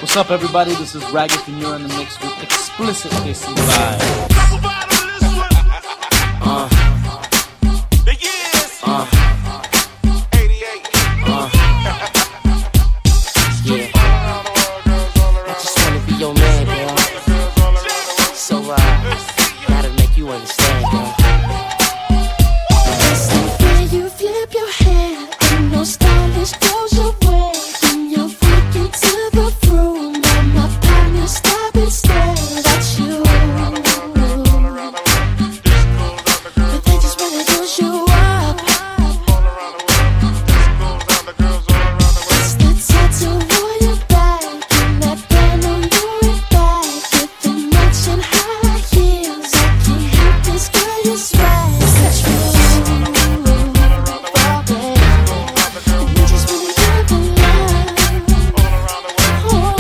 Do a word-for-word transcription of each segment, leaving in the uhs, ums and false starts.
What's up, everybody? This is Ragged and you're in the mix with Explicit This is Live. Uh. Uh. eighty-eight. Uh. Yeah. I just wanna be your man, girl. So, uh, gotta make you understand, girl. It's the way you flip your hair and no stylish clothes you wear. When you walk into the room, and my partner stop and stare at you. But they just wanna use you up. It's the tattoo on your back and that band on your back with the matching high heels. I can't help this girl, you swag. Such rude, and we just wanna give a love. Oh,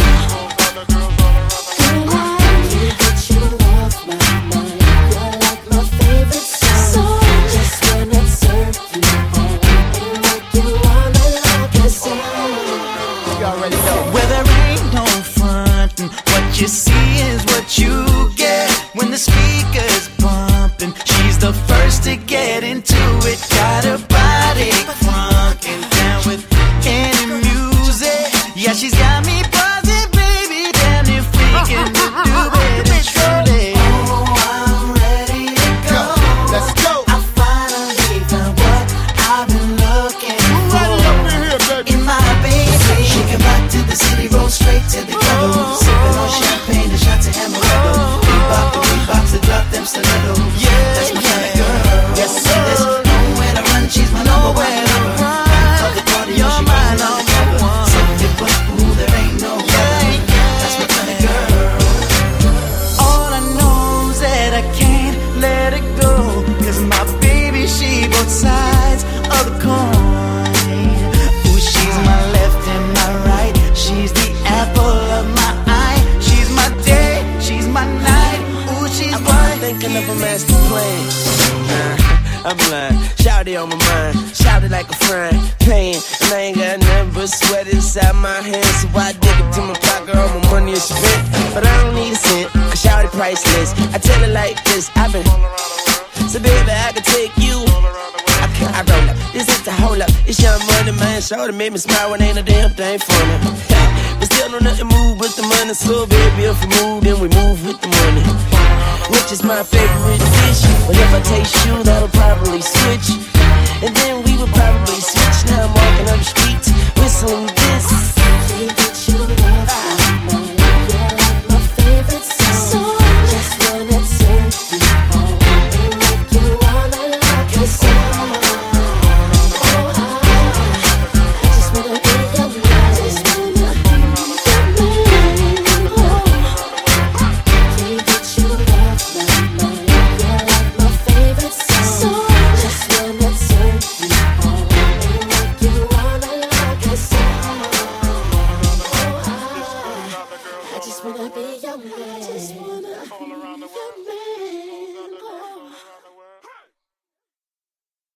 girl, I need that you love my mind. You're like my favorite song. So I just wanna turn you on and make you wanna like a song. You already know. Where there ain't no frontin', what you see is what you get. When the speaker's bumping, she's the first to get into it. Got her body crunking down with any music. Yeah, she's got me buzzing, baby. Damn if we can do it truly. Oh, I'm ready to go. Let's go. I finally found what I've been looking Right for up in here, baby. in my baby. She came back to the city, roll straight to the ghetto. Sipping on champagne and shots of amaretto. Bebop the beatbox and drop them stilettos. That's my kind of girl. Yes, sir. There's nowhere to run, she's my number one. Of the party, You're she my rolling number undercover. one. Something but ooh, there ain't no other. That's my kind of girl. All I know is that I can't let it go. Cause my baby, she both sides of the coin. Ooh, she's my left and my right. She's the apple of my eye. She's my day, she's my night. Ooh, she's I'm one thinking of a master plan. Nah, I'm blind. Shout it on my mind. Shout it like a friend. Playing, and I ain't got nothing but sweat inside my hands. So I dig it to my pocket, all my money is spent. But I don't need a cent, cause shout it priceless. I tell it like this, I've been. So baby, I can take you. I, can, I roll up, this is the hold up. It's young money, man. Shout it made me smile when ain't a damn thing funny. But still don't nothing move with the money. So baby, if we move, then we move with the money. Which is my favorite dish. But if I taste you, that'll probably switch. And then we would probably switch. Now I'm walking up the street